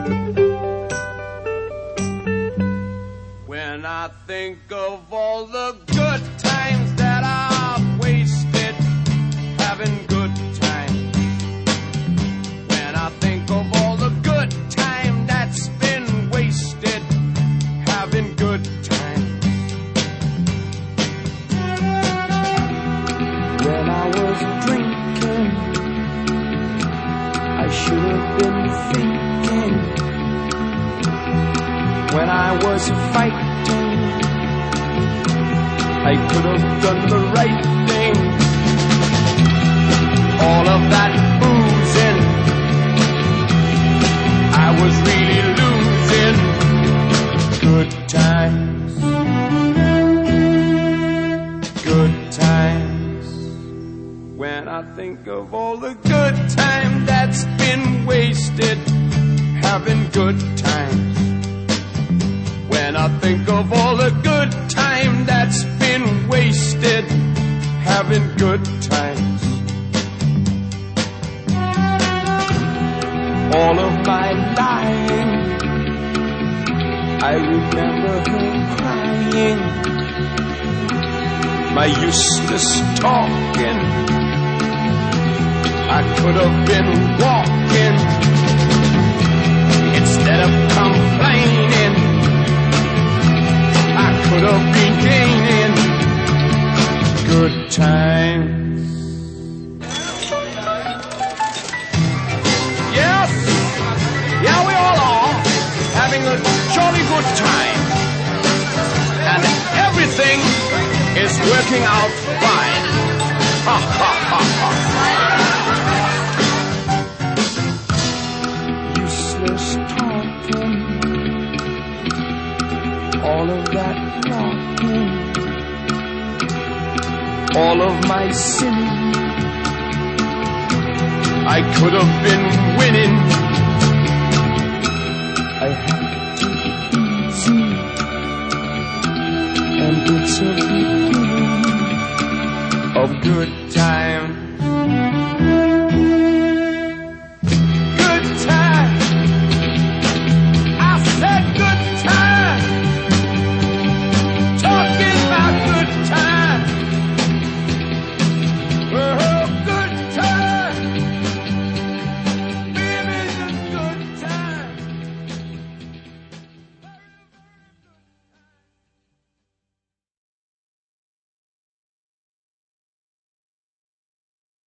When I think of all the good times that I've wasted having good times. When I think of all the good time that's been wasted having good times. When I was drinking, I should have been thinking. When I was fighting, I could have done the right thing. All of that boozing, I was really losing. Good times, good times. When I think of all the good time that's been wasted having good times. When I think of all the good time that's been wasted having good times. All of my lying, I remember her crying. My useless talking, I could have been walking instead of complaining. I could have been gaining good times. Yes, yeah, we all are having a jolly good time, and everything is working out fine. Ha ha ha ha. Useless talking, all of that knocking, all of my sinning, I could have been winning. I have to be easy, and it's a beginning of good